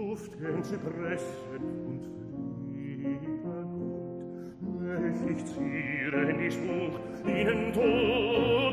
duften Zypressen und Fliedergold. Mächtig zieren die Spruch, ihnen Tod